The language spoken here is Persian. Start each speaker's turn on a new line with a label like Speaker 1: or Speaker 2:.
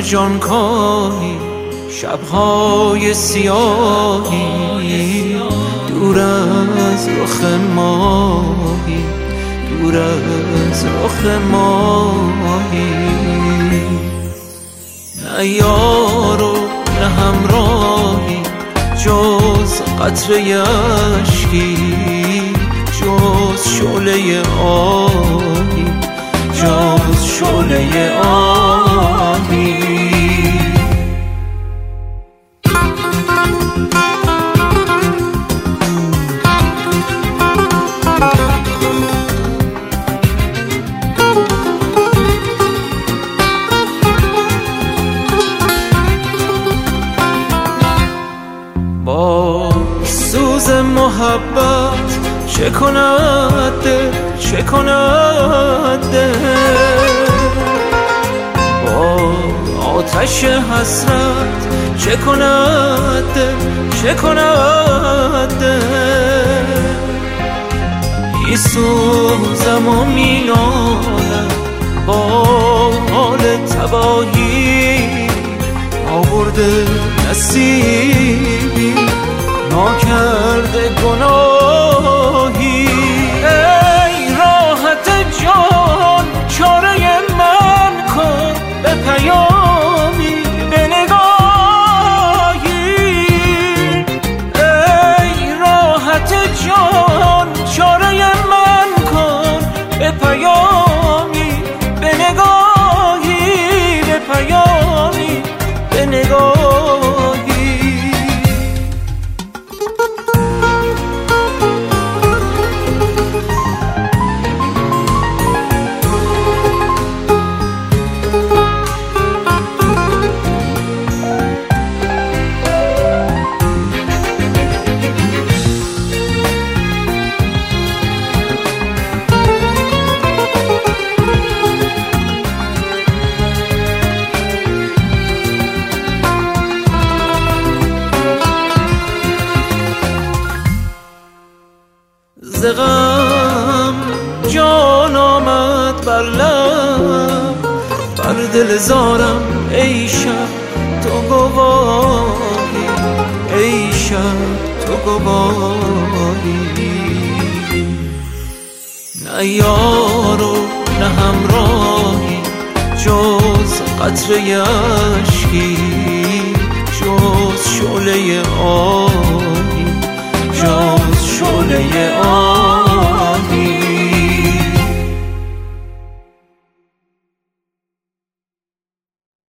Speaker 1: جانکاهی، شبهای سیاهی، دور از رخ ماهی، دور از رخ ماهی. نه یار و نه همراهی جز قطره اشکی، جز شعله آهی، جز شعله آهی. با سوز محبت چه کند دل، چه کند دل، با آتش حسرت چه کند دل، چه کند دل. میسوزم و مینالم با حال تباهی، آورده نصیبی ناکرده گناهی. ای راحت جان چاره من کن به پیامی، به نگاهی. ای راحت جان چاره من کن به پیامی، به نگاهی، به پیامی، به نگاهی. ز غم جان آمد بر لب، بر دل زارم ای شب تو گواهی، ای شب تو گواهی. نه یار و نه همراهی جز قطره اشکی، جز شعله آهی، جز شعله آهی.